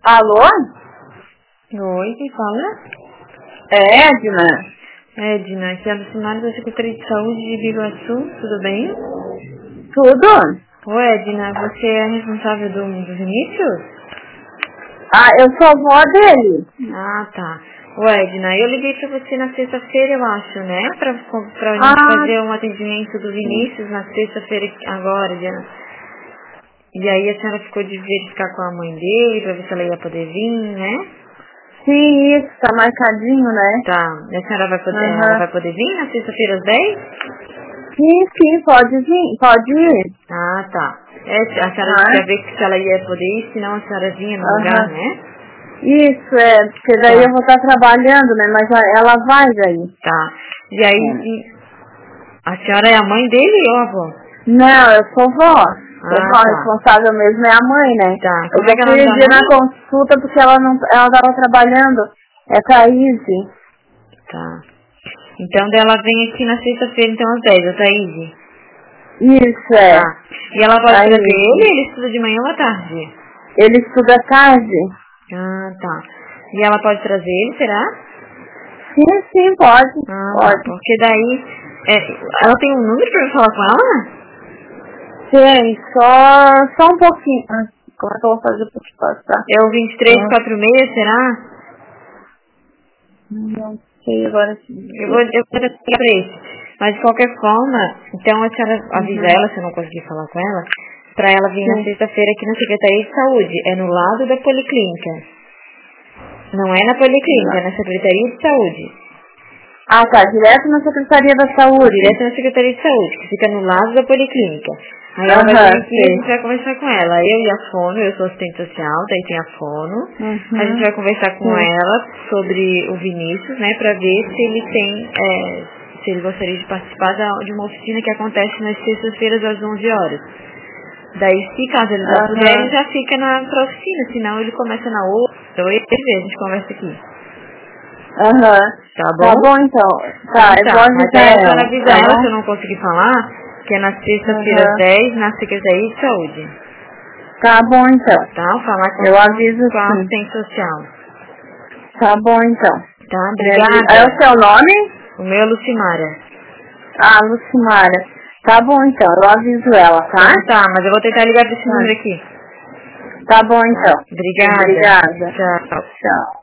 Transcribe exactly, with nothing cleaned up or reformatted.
Alô? Oi, quem fala? É, Edna. Edna, aqui é a Lucimara da Secretaria de Saúde de Biguaçu, tudo bem? Tudo? Oi, Edna, você é a responsável do, do Vinícius? Ah, eu sou avó dele. Ah, tá. Oi, Edna, eu liguei pra você na sexta-feira, eu acho, né? Pra, pra gente Ah, fazer um atendimento do Vinícius na sexta-feira agora, Diana. E aí a senhora ficou de verificar com a mãe dele, pra ver se ela ia poder vir, né? sim, isso, tá marcadinho, né? Tá. E a senhora vai poder, Uhum. ela vai poder vir na sexta-feira às dez? Sim, sim, pode vir, pode ir. Ah, tá. É, a senhora Ah, quer ver se ela ia poder ir, senão a senhora vinha no lugar, aham. né? Isso, é, porque daí Tá. eu vou estar trabalhando, né? Mas a- ela vai daí. Tá. E aí, É. e- a senhora é a mãe dele ou a avó? Não, eu sou vó. Sou Ah, vó, a tá. responsável mesmo é a mãe, né? Tá. Eu Como é já que é o fui nome um da dia na mãe? consulta porque ela não, ela tava trabalhando. É Thaís. Tá. Então, daí ela vem aqui na sexta-feira, então, às dez, a Thaís. Isso, é. Tá. E ela pode trazer Thaís. ele, ele estuda de manhã ou à tarde? Ele estuda tarde? Ah, tá. E ela pode trazer ele, será? Sim, sim, pode. Ah, tá. Pode. Porque daí, é, ela tem um número pra eu falar com ela? Tem, só, só um pouquinho. Ah, como é que eu vou fazer pra te passar? É o vinte e três Ah, quarenta e seis, será? não sei agora se... Eu vou, eu vou ligar pra esse. Mas de qualquer forma, então a senhora avisa Uhum. ela, se eu não conseguir falar com ela, pra ela vir na Sim. sexta-feira aqui na Secretaria de Saúde. É no lado da Policlínica. Não é na Policlínica, é na Secretaria de Saúde. Ah, tá. Direto na Secretaria da Saúde. Direto na Secretaria de Saúde, que fica no lado da Policlínica. Aí ela vai Aham, vir aqui e a sei. gente vai conversar com ela. Eu e a Fono, eu sou assistente social, daí tem a Fono. A gente Uhum. vai conversar com Sim. ela sobre o Vinícius, né, pra ver se ele tem, é, se ele gostaria de participar da, de uma oficina que acontece nas sextas-feiras às onze horas. Daí, se caso ele já puder, ele Aham. já fica na pra oficina, senão ele começa na outra. Então, eu e a gente conversa aqui. Aham. Tá Tá bom? bom, então. Tá, eu Tá, vou mas aí avisar a senhora ela. avisa Tá ela, se eu bom? não conseguir falar, que é na sexta-feira às Aham. dez na Secretaria de Saúde. Tá bom, então. Tá? Falar com, Eu aviso com a sim. assistente social. Tá bom, então. Tá? Me avisa. É o Obrigada. seu nome? O meu é Lucimara. Ah, Lucimara. Tá bom, então. Eu aviso ela, tá? Então tá, mas eu vou tentar ligar pra esse Tá. número aqui. Tá bom, Tá? então. Obrigada. Obrigada. Tchau. Tchau.